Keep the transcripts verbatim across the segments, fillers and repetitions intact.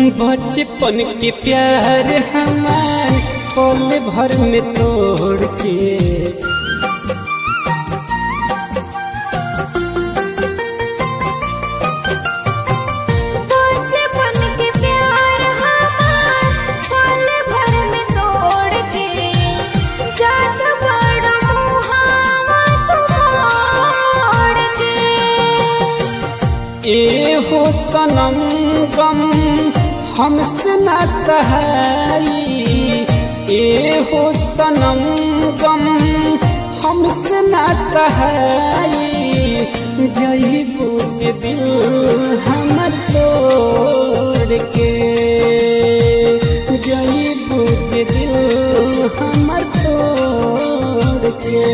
बचपन के प्यार हमार पल भर में तोड़ के बचपन के प्यार हमार पल भर में तोड़ के जात बड़ा मुहावा तोड़ के ए हो सनम गम हमसे न सहाई ए हो सनम गम हमसे न सहाई जही बुझ दिल हमर तोड़ के जही बुझ दिल हमर तोड़ के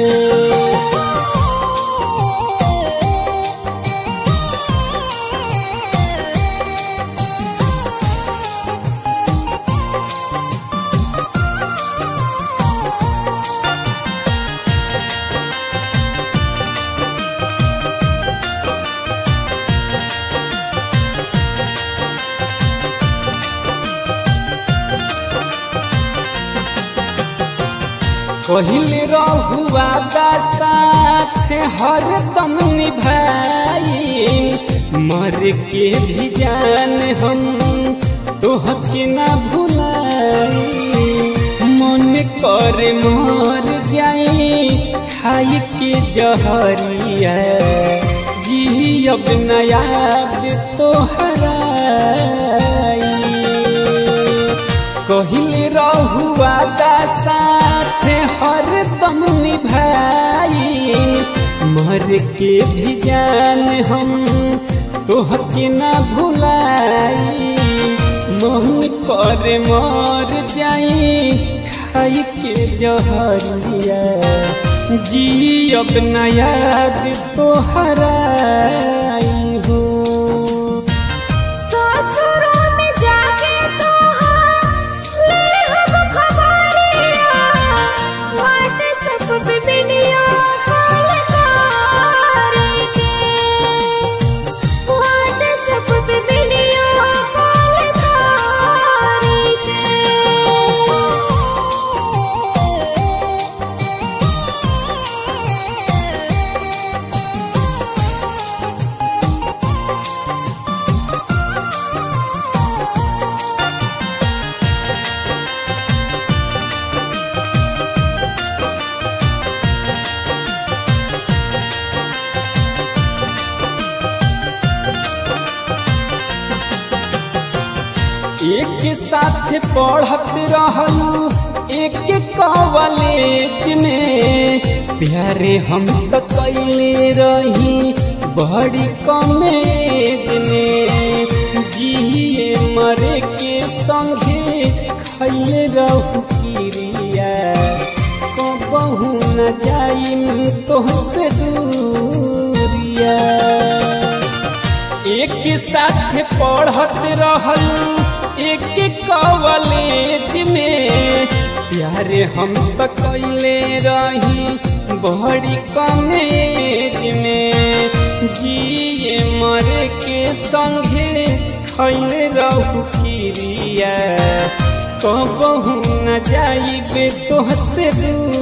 कहले रहुआ साथ हरदम निभाई मर के भी जान हम तोहके न भुलाई मन कर मर जाई खाई के जहरिया जी अब न याद तोहरा कहले रहुआ साथ हरदम निभाई मर के भी जान हम तोहके न भुलाई मन कर मर जाई खाई के जहरिया जी अब न याद तोहरा हो एक साथ पढ़त रहलू एक कॉलेज में प्यारे हम तो कैले रही बड़ी कॉलेज में जिए मरे के संगे खैले रहू किरिया कबहू न जाई तोहसे दूरिया एक साथ पढ़त रहलू एक कॉलेज में प्यारे हम तो कैले रही बड़ी कॉलेज में जिए मरे के संगे खैले रहू किरिया कबहू न जाइबे तोहसे दूर